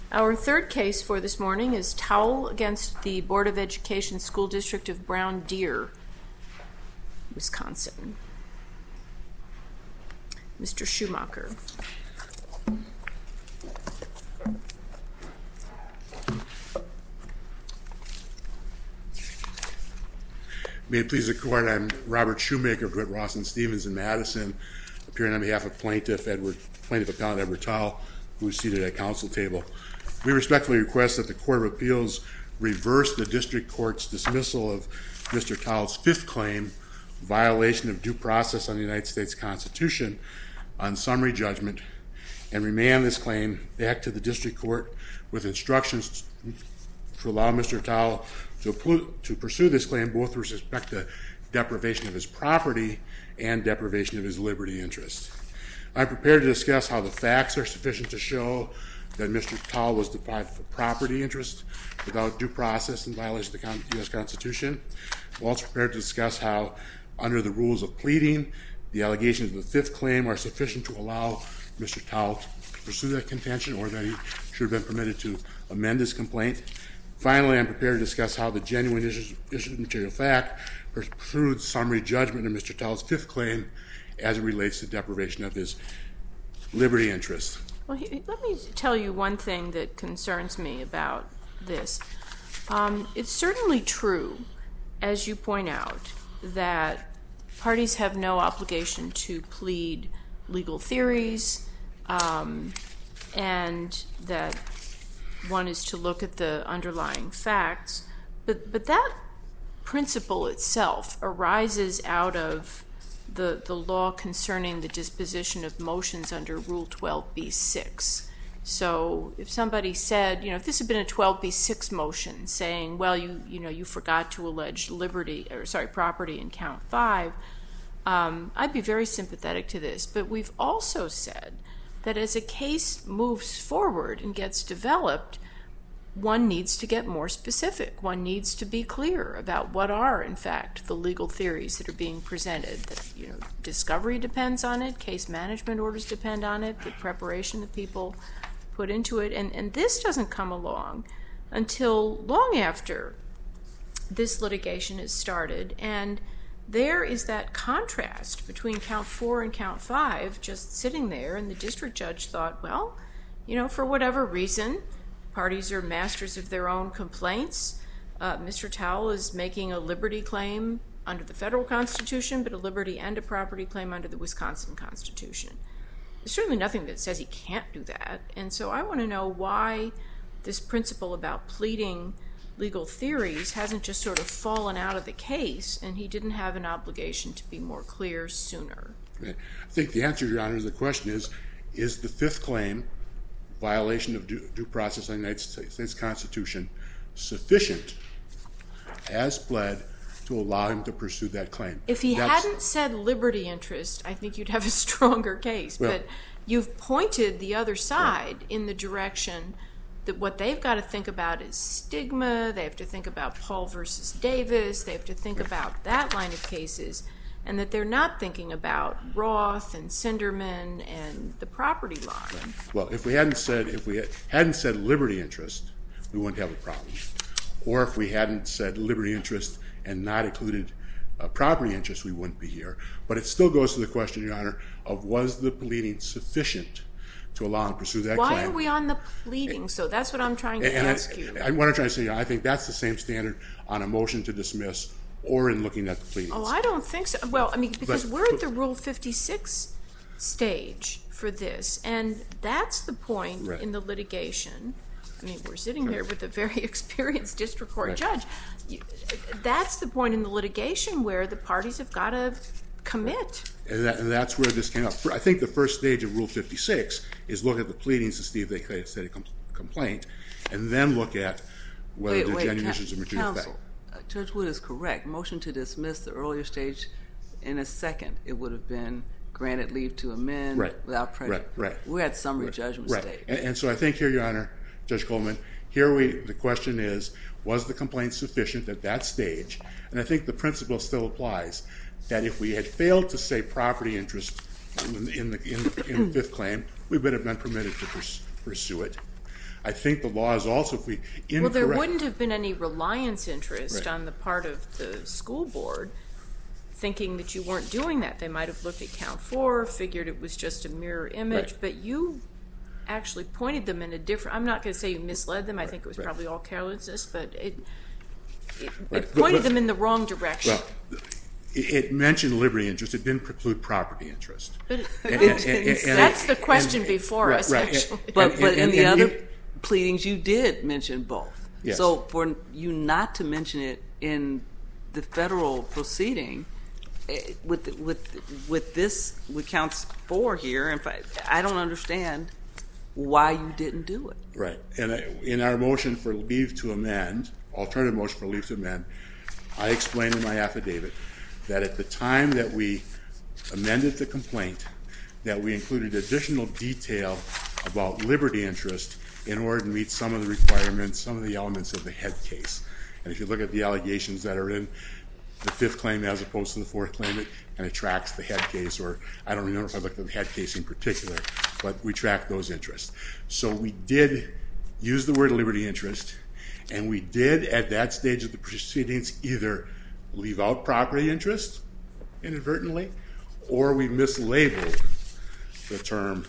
Our third case for this morning is Towle against the Board of Education School District of Brown Deer, Wisconsin. Mr. Schumacher. May it please the Court, I'm Robert Shoemaker of DeWitt, Ross & Stevens in Madison, appearing on behalf of Plaintiff Appellant Edward Towle, who is seated at council table. We respectfully request that the Court of Appeals reverse the District Court's dismissal of Mr. Towle's fifth claim, violation of due process on the United States Constitution, on summary judgment, and remand this claim back to the District Court with instructions to allow Mr. Towle to pursue this claim both with respect to deprivation of his property and deprivation of his liberty interest. I'm prepared to discuss how the facts are sufficient to show that Mr. Towle was deprived of property interest without due process in violation of the U.S. Constitution. I'm also prepared to discuss how, under the rules of pleading, the allegations of the fifth claim are sufficient to allow Mr. Towle to pursue that contention, or that he should have been permitted to amend his complaint. Finally, I'm prepared to discuss how the genuine issue of material fact precludes summary judgment of Mr. Towle's fifth claim as it relates to deprivation of his liberty interest. Well, let me tell you one thing that concerns me about this. It's certainly true, as you point out, that parties have no obligation to plead legal theories, and that one is to look at the underlying facts. But that principle itself arises out of the law concerning the disposition of motions under Rule 12b-6. So if somebody said, if this had been a 12b-6 motion saying, well, you forgot to allege property in count 5, I'd be very sympathetic to this. But we've also said that as a case moves forward and gets developed, one needs to get more specific. One needs to be clear about what are, in fact, the legal theories that are being presented. That, discovery depends on it, case management orders depend on it, the preparation that people put into it. And this doesn't come along until long after this litigation is started. And there is that contrast between count 4 and count 5 just sitting there, and the district judge thought, well, for whatever reason, parties are masters of their own complaints. Mr. Towle is making a liberty claim under the federal Constitution, but a liberty and a property claim under the Wisconsin Constitution. There's certainly nothing that says he can't do that. And so I want to know why this principle about pleading legal theories hasn't just sort of fallen out of the case, and he didn't have an obligation to be more clear sooner. I think the answer, Your Honor, to the question is the fifth claim, violation of due process on the United States Constitution, sufficient as pled to allow him to pursue that claim? If he hadn't said liberty interest, I think you'd have a stronger case. Well, but you've pointed the other side in the direction that what they've got to think about is stigma. They have to think about Paul versus Davis. They have to think about that line of cases, and that they're not thinking about Roth and Sinderman and the property line. Well, if we hadn't said liberty interest, we wouldn't have a problem. Or if we hadn't said liberty interest and not included property interest, we wouldn't be here. But it still goes to the question, Your Honor, of was the pleading sufficient to allow him to pursue that claim? Why are we on the pleading? So that's what I'm trying to ask you. What I'm trying to say, I think that's the same standard on a motion to dismiss or in looking at the pleadings. Oh, I don't think so. Well, because we're at the Rule 56 stage for this, and that's the point in the litigation. We're sitting here with a very experienced district court judge. That's the point in the litigation where the parties have got to commit. And that's where this came up. I think the first stage of Rule 56 is look at the pleadings to see if they said a complaint, and then look at whether there are genuine issues of material fact. Judge Wood is correct. Motion to dismiss the earlier stage, in a second, it would have been granted leave to amend without prejudice. We're at summary judgment stage. And so I think here, Your Honor, Judge Coleman, the question is, was the complaint sufficient at that stage? And I think the principle still applies, that if we had failed to say property interest in the fifth claim, we would have been permitted to pursue it. I think the law is also, if we incorrect... Well, there wouldn't have been any reliance interest on the part of the school board thinking that you weren't doing that. They might have looked at count 4, figured it was just a mirror image, but you actually pointed them in a different... I'm not going to say you misled them. I think it was probably all carelessness, but it pointed them in the wrong direction. Well, it mentioned liberty interest. It didn't preclude property interest. But that's the question before us, actually. But in the other pleadings, you did mention both. Yes. So for you not to mention it in the federal proceeding, with counts 4 here, in fact, I don't understand why you didn't do it. Right. And in our motion for leave to amend, alternative motion for leave to amend, I explained in my affidavit that at the time that we amended the complaint, that we included additional detail about liberty interest in order to meet some of the requirements, some of the elements of the head case. And if you look at the allegations that are in the 5th claim as opposed to the 4th claim, it kind of tracks the head case, or I don't remember if I looked at the head case in particular, but we track those interests. So we did use the word liberty interest, and we did at that stage of the proceedings either leave out property interest inadvertently, or we mislabeled the term.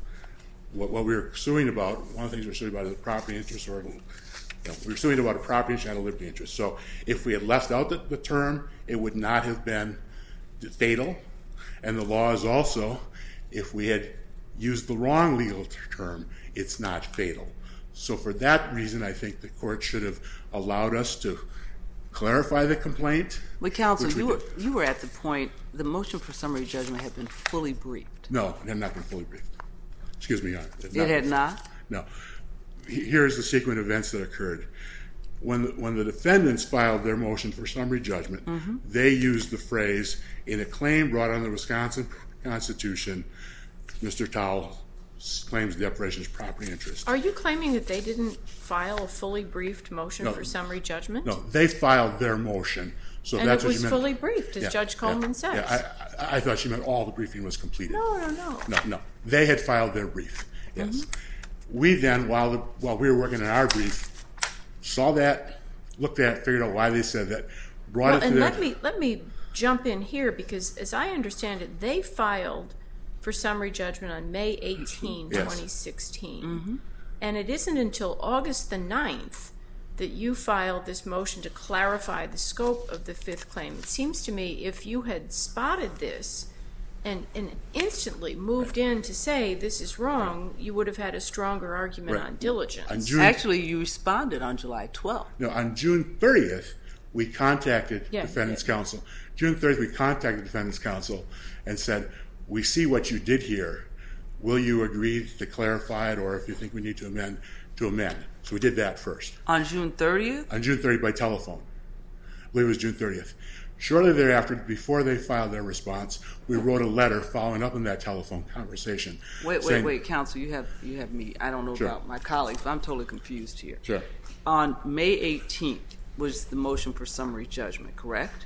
What we were suing about, one of the things we were suing about is a property interest, or we were suing about a property interest and a liberty interest. So if we had left out the term, it would not have been fatal. And the law is also, if we had used the wrong legal term, it's not fatal. So for that reason, I think the court should have allowed us to clarify the complaint. But counsel, you were at the point, the motion for summary judgment had been fully briefed. No, it had not been fully briefed. Excuse me, Your Honor. It had not? No. Here's the sequence of events that occurred. When the defendants filed their motion for summary judgment, they used the phrase, in a claim brought under the Wisconsin Constitution, Mr. Towle claims deprivation's property interest. Are you claiming that they didn't file a fully briefed motion for summary judgment? No, they filed their motion. So and that's it what was you meant. fully briefed, as Judge Coleman says. Yeah, I thought she meant all the briefing was completed. No. They had filed their brief, yes. We then, while we were working on our brief, saw that, looked at it, figured out why they said that, brought it to their... Let me jump in here, because as I understand it, they filed for summary judgment on May 18, 2016. And it isn't until August the 9th that you filed this motion to clarify the scope of the 5th claim. It seems to me if you had spotted this and instantly moved in to say this is wrong, you would have had a stronger argument on diligence. Actually, you responded on July 12th. No, on June 30th, we contacted Defendant's Counsel. June 30th, we contacted Defendant's Counsel and said, we see what you did here. Will you agree to clarify it, or if you think we need to amend, to amend? So we did that first. On June 30th? On June 30th by telephone. I believe it was June 30th. Shortly thereafter, before they filed their response, we wrote a letter following up on that telephone conversation. Wait, Counsel, you have me. I don't know about my colleagues, but I'm totally confused here. Sure. On May 18th was the motion for summary judgment, correct?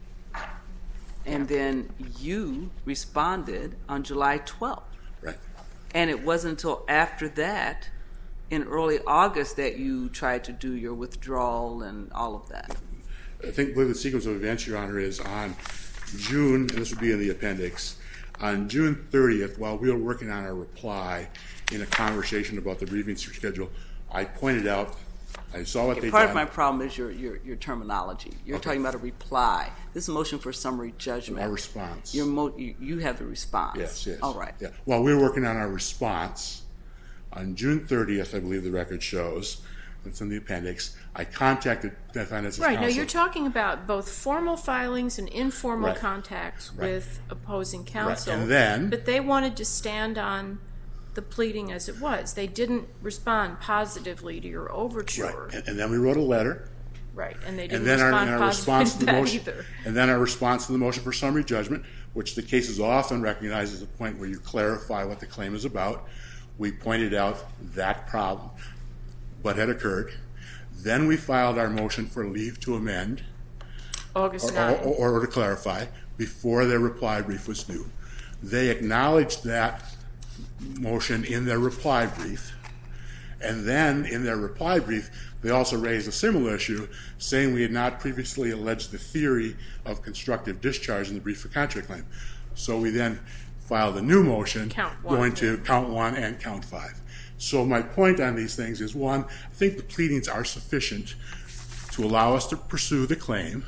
And then you responded on July 12th. Right. And it wasn't until after that, in early August, that you tried to do your withdrawal and all of that. I think the sequence of events, Your Honor, is on June, and this would be in the appendix, on June 30th, while we were working on our reply in a conversation about the briefing schedule, I pointed out, I saw what they did. Part of my problem is your terminology. You're talking about a reply. This is a motion for summary judgment. Our response. You have the response. Yes. All right. Yeah. While we were working on our response, on June 30th, I believe the record shows, it's in the appendix, I contacted Defendant's Counsel. Right. Now, you're talking about both formal filings and informal contacts with opposing counsel. And then... But they wanted to stand on the pleading as it was. They didn't respond positively to your overture. Right. And then we wrote a letter. Right. And they didn't respond positively to that either. And then our response to the motion for summary judgment, which the cases often recognize as a point where you clarify what the claim is about, we pointed out that problem, what had occurred. Then we filed our motion for leave to amend. August 9th. Or to clarify, before their reply brief was due. They acknowledged that motion in their reply brief, And then in their reply brief, they also raised a similar issue, saying we had not previously alleged the theory of constructive discharge in the breach of contract claim. So we then filed a new motion going to count 1 and count 5. So my point on these things is, one, I think the pleadings are sufficient to allow us to pursue the claim.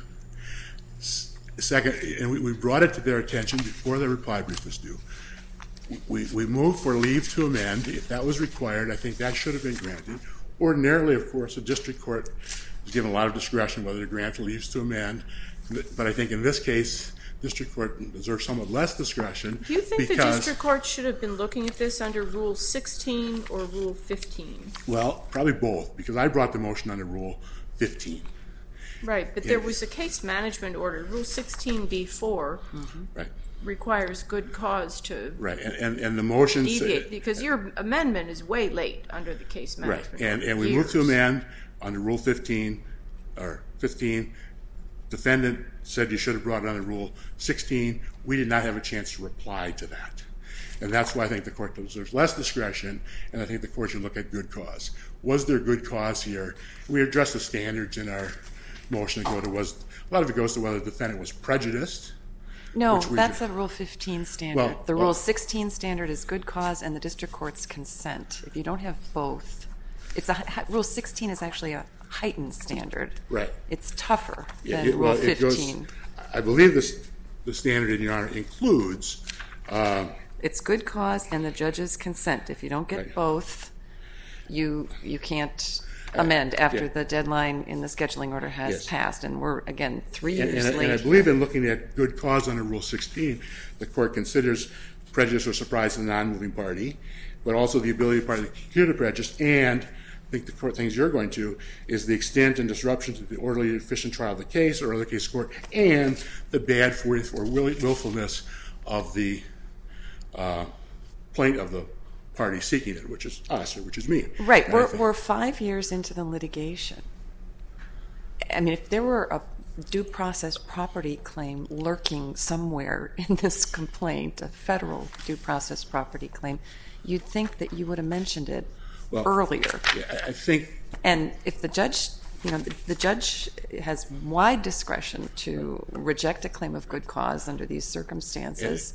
Second, and we brought it to their attention before the reply brief was due. We moved for leave to amend. If that was required, I think that should have been granted. Ordinarily, of course, a district court is given a lot of discretion whether to grant leaves to amend. But I think in this case, district court deserves somewhat less discretion. Do you think the district court should have been looking at this under Rule 16 or Rule 15? Well, probably both, because I brought the motion under Rule 15. Right, but there was a case management order. Rule 16b-4 right. requires good cause to right, and the motion deviate, because your amendment is way late under the case management order. And we moved to amend under Rule 15, or 15. Defendant said you should have brought it under Rule 16. We did not have a chance to reply to that. And that's why I think the court deserves less discretion, and I think the court should look at good cause. Was there good cause here? We addressed the standards in our motion to go to a lot of it goes to whether the defendant was prejudiced. No, that's a Rule 15 standard. The Rule 16 standard is good cause and the district court's consent. If you don't have both, Rule 16 is actually a heightened standard. Right. It's tougher than Rule 15. I believe the standard, Your Honor, includes... it's good cause and the judge's consent. If you don't get both, you can't amend after the deadline in the scheduling order has passed. And we're, again, 3 years late. And I believe in looking at good cause under Rule 16, the court considers prejudice or surprise in the non-moving party, but also the ability of the party to cure the prejudice, and I think the court things you're going to is the extent and disruption to the orderly and efficient trial of the case or other case court, and the bad faith or willfulness of the plaintiff of the party seeking it, which is us, or which is me. Right. We're 5 years into the litigation. I mean, if there were a due process property claim lurking somewhere in this complaint, a federal due process property claim, you'd think that you would have mentioned it earlier. I think... And if the judge, the judge has wide discretion to reject a claim of good cause under these circumstances,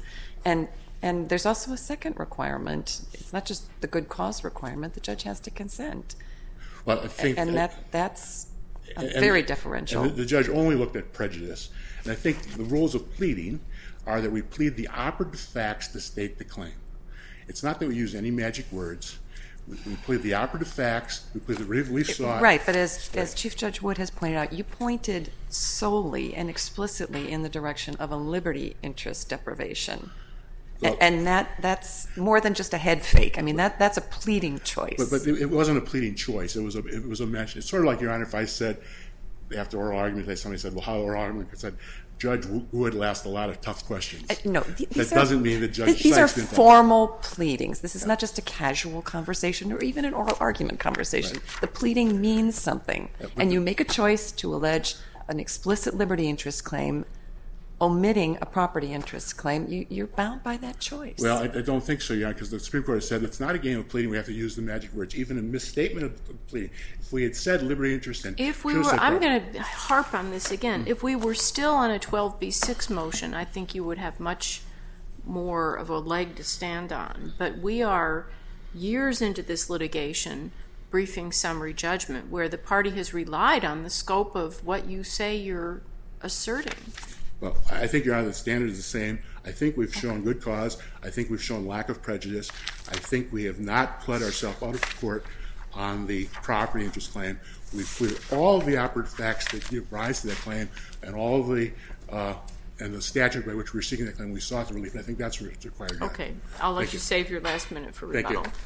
and there's also a second requirement. It's not just the good cause requirement. The judge has to consent. Well, I think... And that's very deferential. And the judge only looked at prejudice. And I think the rules of pleading are that we plead the operative facts to state the claim. It's not that we use any magic words. We plead the operative facts. We plead the relief sought. Right, but as Chief Judge Wood has pointed out, you pointed solely and explicitly in the direction of a liberty interest deprivation. Well, and that's more than just a head fake. I mean, that's a pleading choice. But it wasn't a pleading choice. It was a mention. It's sort of like, Your Honor, if I said after oral argument, somebody said, "Well, how oral argument?" I said, Judge Wood asked a lot of tough questions. No, that doesn't mean the judge. These are formal pleadings. This is not just a casual conversation or even an oral argument conversation. Right. The pleading means something, and you make a choice to allege an explicit liberty interest claim, omitting a property interest claim. You're bound by that choice. Well, I don't think so, Your Honor, because the Supreme Court has said it's not a game of pleading. We have to use the magic words. Even a misstatement of the pleading. If we had said liberty interest and I'm going to harp on this again. If we were still on a 12b6 motion, I think you would have much more of a leg to stand on. But we are years into this litigation, briefing summary judgment, where the party has relied on the scope of what you say you're asserting. Well, I think, Your Honor, the standard is the same. I think we've shown good cause. I think we've shown lack of prejudice. I think we have not pled ourselves out of court on the property interest claim. We've cleared all of the operative facts that give rise to that claim and all of the and the statute by which we're seeking that claim. We sought the relief. I think that's what's required. Your okay. I'll let you save your last minute for rebuttal. Thank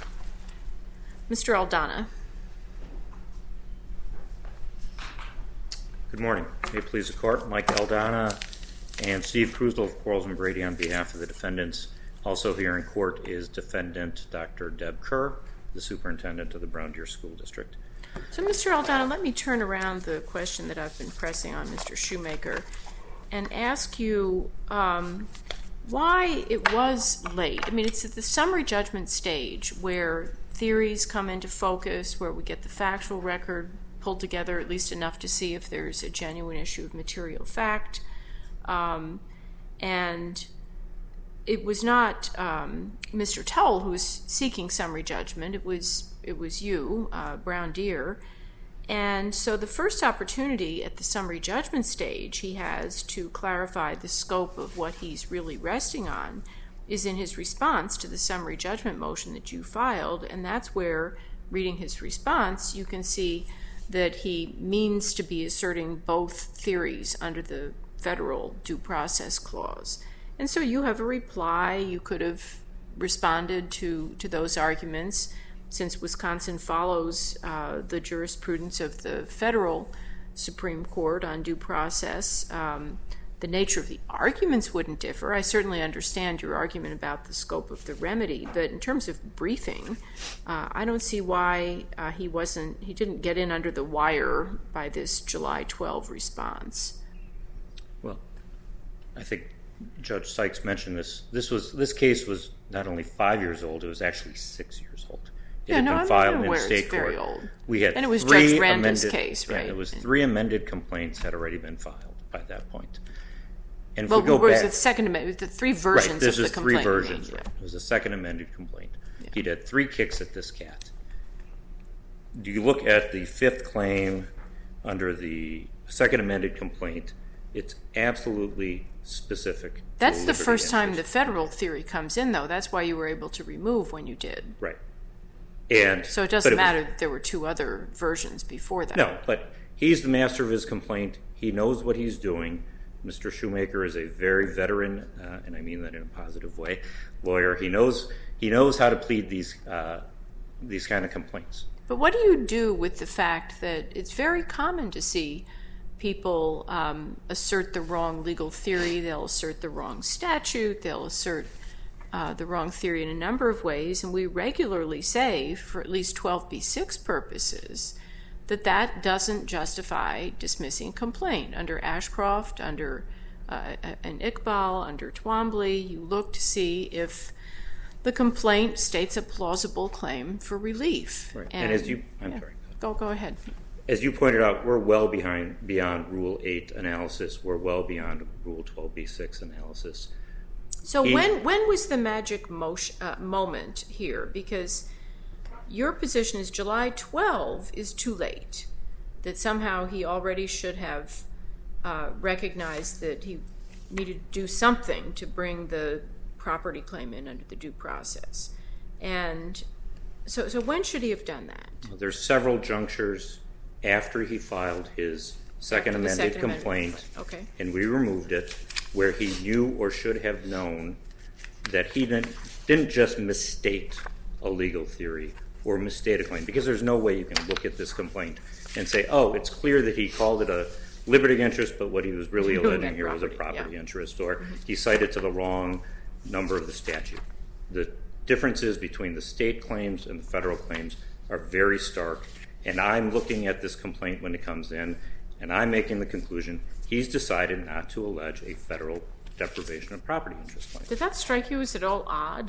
you. Mr. Aldana. Good morning. May it please the Court. Mike Aldana and Steve Krusel of Quarles and Brady on behalf of the defendants. Also here in court is Defendant Dr. Deb Kerr, the Superintendent of the Brown Deer School District. So, Mr. Aldana, let me turn around the question that I've been pressing on Mr. Shoemaker and ask you why it was late. I mean, it's at the summary judgment stage where theories come into focus, where we get the factual record pulled together, at least enough to see if there's a genuine issue of material fact. And it was not Mr. Towle who was seeking summary judgment. It was you, Brown Deer. And so the first opportunity at the summary judgment stage he has to clarify the scope of what he's really resting on is in his response to the summary judgment motion that you filed. And that's where, reading his response, you can see that he means to be asserting both theories under the federal due process clause. And so you have a reply. You could have responded to those arguments. Since Wisconsin follows the jurisprudence of the federal Supreme Court on due process, the nature of the arguments wouldn't differ. I certainly understand your argument about the scope of the remedy, but in terms of briefing, I don't see why he didn't get in under the wire by this July 12 response. Well, I think Judge Sykes mentioned this. This case was not only 5 years old; it was actually 6 years old. It had been filed in state court. Very old. We had and it was Judge Randall's case, right? Yeah, it was 3 amended complaints had already been filed by that point. And if well, we go back, the second amendment, the 3 versions of the complaint. Right, there's 3 versions. Right. It was a second amended complaint. Yeah. He'd had 3 kicks at this cat. Do you look at the 5th claim under the second amended complaint? It's absolutely specific. That's the first time the federal theory comes in, though. That's why you were able to remove when you did. Right. So it doesn't matter that there were 2 other versions before that. No, but he's the master of his complaint. He knows what he's doing. Mr. Shoemaker is a very veteran, and I mean that in a positive way, lawyer. He knows how to plead these kind of complaints. But what do you do with the fact that it's very common to see people assert the wrong legal theory, they'll assert the wrong statute, they'll assert the wrong theory in a number of ways, and we regularly say, for at least 12b6 purposes, that doesn't justify dismissing a complaint. Under Ashcroft, under an Iqbal, under Twombly, you look to see if the complaint states a plausible claim for relief. Right. And as you, I'm sorry. Go ahead. As you pointed out, we're well beyond Rule 8 analysis. We're well beyond Rule 12b6 analysis. So when was the magic moment here? Because your position is July 12 is too late, that somehow he already should have recognized that he needed to do something to bring the property claim in under the due process. And so when should he have done that? Well, there's several junctures after he filed his second amended complaint, okay, and we removed it, where he knew or should have known that he didn't just misstate a legal theory or misstate a claim, because there's no way you can look at this complaint and say, oh, it's clear that he called it a liberty interest, but what he was really alleging here was a property interest, or he cited to the wrong number of the statute. The differences between the state claims and the federal claims are very stark, and I'm looking at this complaint when it comes in, and I'm making the conclusion he's decided not to allege a federal deprivation of property interest claim. Did that strike you as at all odd?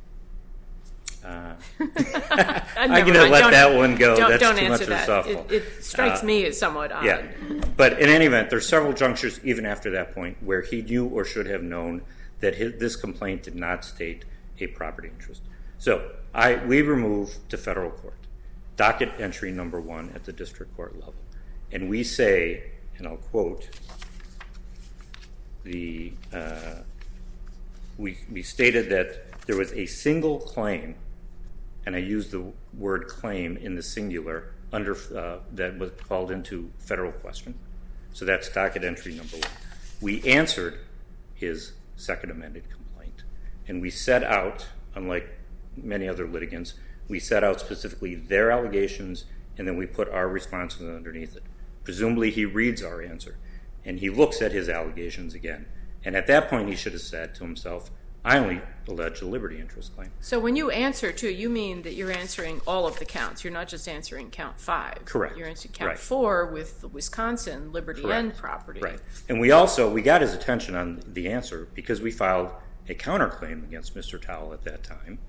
I'm going to let that one go. That's don't too answer much that. of a softball. It strikes me as somewhat odd. Yeah, but in any event, there's several junctures even after that point where he knew or should have known that this complaint did not state a property interest. So we remove to federal court docket entry number 1 at the district court level, and we say, and I'll quote, we stated that there was a single claim, and I use the word claim in the singular, under that was called into federal question. So that's docket entry number 1. We answered his second amended complaint, and we set out, unlike many other litigants, we set out specifically their allegations, and then we put our responses underneath it. Presumably he reads our answer, and he looks at his allegations again. And at that point he should have said to himself, I only allege a liberty interest claim. So when you answer, too, you mean that you're answering all of the counts. You're not just answering count 5. Correct. You're answering count 4 with the Wisconsin liberty and property. Right. And we got his attention on the answer because we filed a counterclaim against Mr. Towle at that time,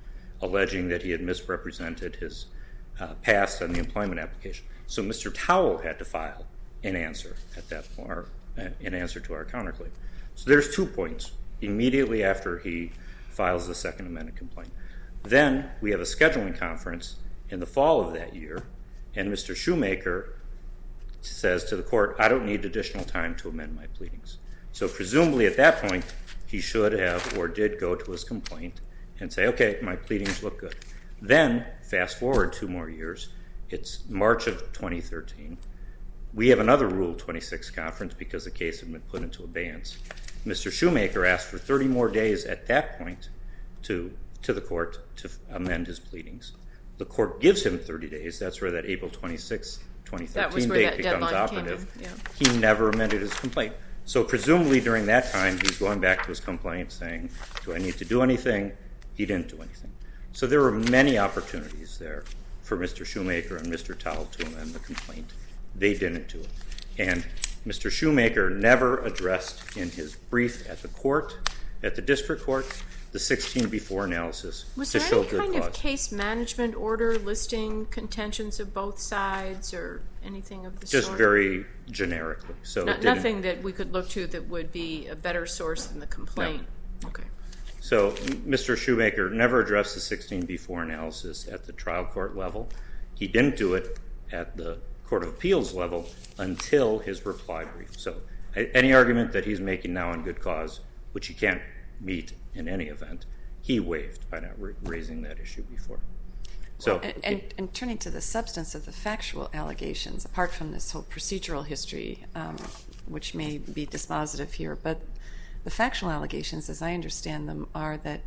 alleging that he had misrepresented his past on the employment application. So Mr. Towell had to file an answer at that point, or an answer to our counterclaim. So there's 2 points immediately after he files the Second Amendment complaint. Then we have a scheduling conference in the fall of that year, and Mr. Shoemaker says to the court, I don't need additional time to amend my pleadings. So presumably at that point, he should have or did go to his complaint and say, okay, my pleadings look good. Then, fast forward 2 more years, it's March of 2013. We have another Rule 26 conference because the case had been put into abeyance. Mr. Shoemaker asked for 30 more days at that point to the court to amend his pleadings. The court gives him 30 days. That's where that April 26, 2013 date becomes operative. Yeah. He never amended his complaint. So presumably during that time, he's going back to his complaint saying, do I need to do anything? He didn't do anything. So there were many opportunities there for Mr. Shoemaker and Mr. Towell to amend the complaint. They didn't do it. And Mr. Shoemaker never addressed in his brief at the court, at the district court, the 16b4 analysis to show good cause. Was there any kind of case management order listing contentions of both sides or anything of the sort? Just very generically. So nothing that we could look to that would be a better source than the complaint? No. Okay. So Mr. Shoemaker never addressed the 16b4 analysis at the trial court level. He didn't do it at the Court of Appeals level until his reply brief. So any argument that he's making now on good cause, which he can't meet in any event, he waived by not raising that issue before. So, and turning to the substance of the factual allegations, apart from this whole procedural history, which may be dispositive here, but the factual allegations, as I understand them, are that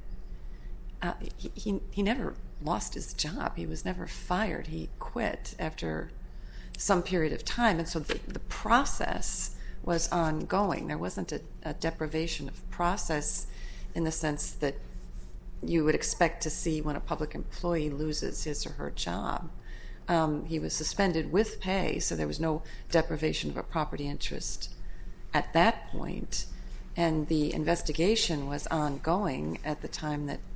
he never lost his job. He was never fired. He quit after some period of time, and so the process was ongoing. There wasn't a deprivation of process in the sense that you would expect to see when a public employee loses his or her job. He was suspended with pay, so there was no deprivation of a property interest at that point, and the investigation was ongoing at the time that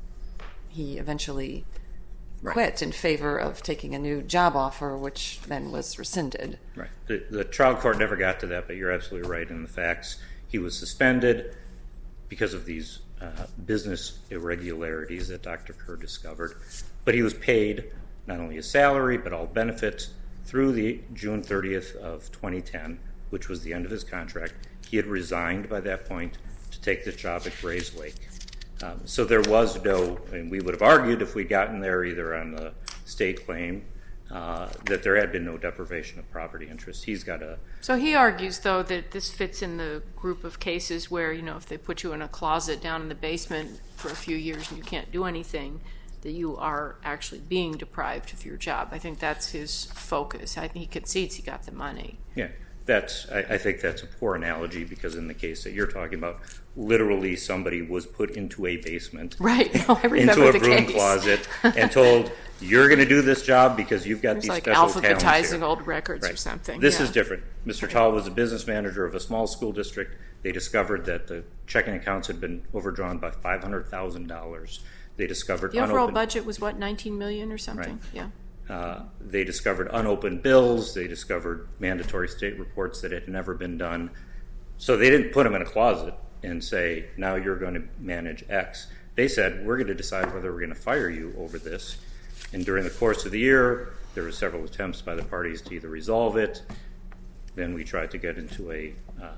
he eventually quit in favor of taking a new job offer, which then was rescinded. Right. The trial court never got to that, but you're absolutely right in the facts. He was suspended because of these business irregularities that Dr. Kerr discovered, but he was paid not only his salary but all benefits through the June 30th of 2010, which was the end of his contract. He had resigned by that point to take this job at Grays Lake. So there was no, and we would have argued if we'd gotten there either on the state claim, that there had been no deprivation of property interest. He's got a... So he argues, though, that this fits in the group of cases where, you know, if they put you in a closet down in the basement for a few years and you can't do anything, that you are actually being deprived of your job. I think that's his focus. I think he concedes he got the money. Yeah. I think that's a poor analogy because in the case that you're talking about, literally somebody was put into a basement, right? No, I remember into a broom closet, and told, you're going to do this job because you've got these special talents here. It's like alphabetizing old records or something. This is different. Mr. Tall was a business manager of a small school district. They discovered that the checking accounts had been overdrawn by $500,000. They discovered the overall budget was, what, $19 million or something? Right. Yeah. They discovered unopened bills. They discovered mandatory state reports that had never been done. So they didn't put him in a closet and say, now you're going to manage X. They said, we're going to decide whether we're going to fire you over this. And during the course of the year, there were several attempts by the parties to either resolve it. Then we tried to get into a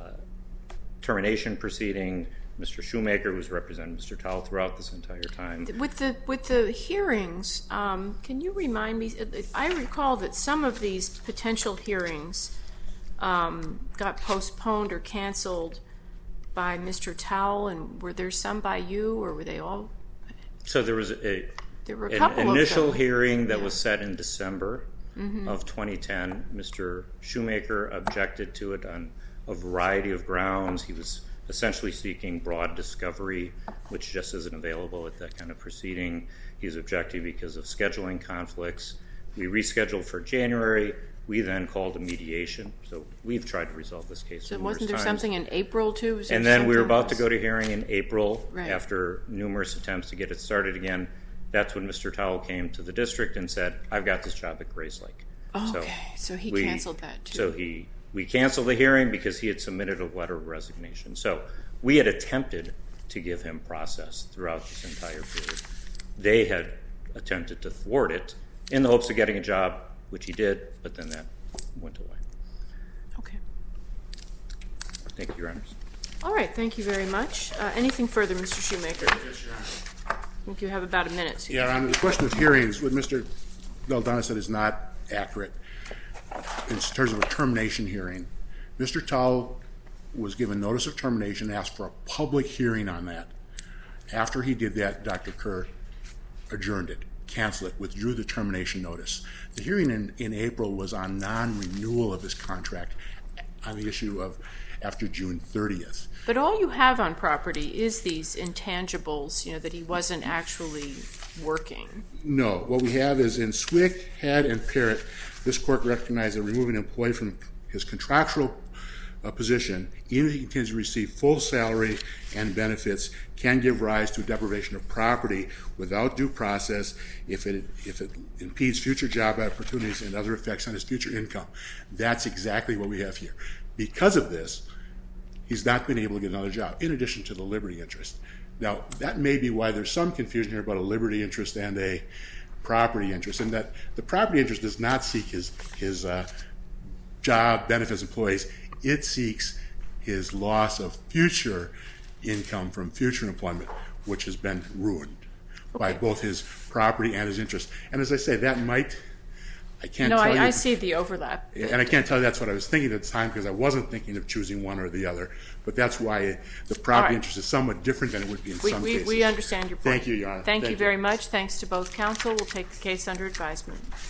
termination proceeding. Mr. Shoemaker was representing Mr. Towell throughout this entire time. With the hearings, can you remind me? I recall that some of these potential hearings got postponed or canceled by Mr. Towell, and were there some by you, or were they all? So there was an initial hearing that was set in December of 2010. Mr. Shoemaker objected to it on a variety of grounds. He was essentially seeking broad discovery, which just isn't available at that kind of proceeding. He's objecting because of scheduling conflicts. We rescheduled for January. We then called a mediation. So we've tried to resolve this case numerous wasn't there times. Something in April, too? And then we were about to go to hearing in April after numerous attempts to get it started again. That's when Mr. Towle came to the district and said, I've got this job at Grayslake. Okay, so he canceled that too. So we canceled the hearing because he had submitted a letter of resignation. So we had attempted to give him process throughout this entire period. They had attempted to thwart it in the hopes of getting a job, which he did, but then that went away. Okay. Thank you, Your Honors. All right, thank you very much. Anything further, Mr. Shoemaker? Yes, Your Honor. I think you have about a minute. Yeah, on the question of hearings, what Mr. Aldana said is not accurate in terms of a termination hearing. Mr. Towle was given notice of termination, asked for a public hearing on that. After he did that, Dr. Kerr adjourned it, canceled it, withdrew the termination notice. The hearing in April was on non-renewal of his contract on the issue of after June 30th. But all you have on property is these intangibles, that he wasn't actually working. No. What we have is in Swick, Head, and Parrott, this court recognized that removing an employee from his contractual position, even if he continues to receive full salary and benefits, can give rise to a deprivation of property without due process if it impedes future job opportunities and other effects on his future income. That's exactly what we have here. Because of this, he's not been able to get another job, in addition to the liberty interest. Now, that may be why there's some confusion here about a liberty interest and a property interest, and that the property interest does not seek his job, benefits, employees. It seeks his loss of future income from future employment, which has been ruined by both his property and his interest. And as I say, that might... I see the overlap. And I can't tell you that's what I was thinking at the time, because I wasn't thinking of choosing one or the other. But that's why the property interest is somewhat different than it would be in some cases. We understand your point. Thank you, Your Honor. Thank you very much. Thanks to both counsel. We'll take the case under advisement.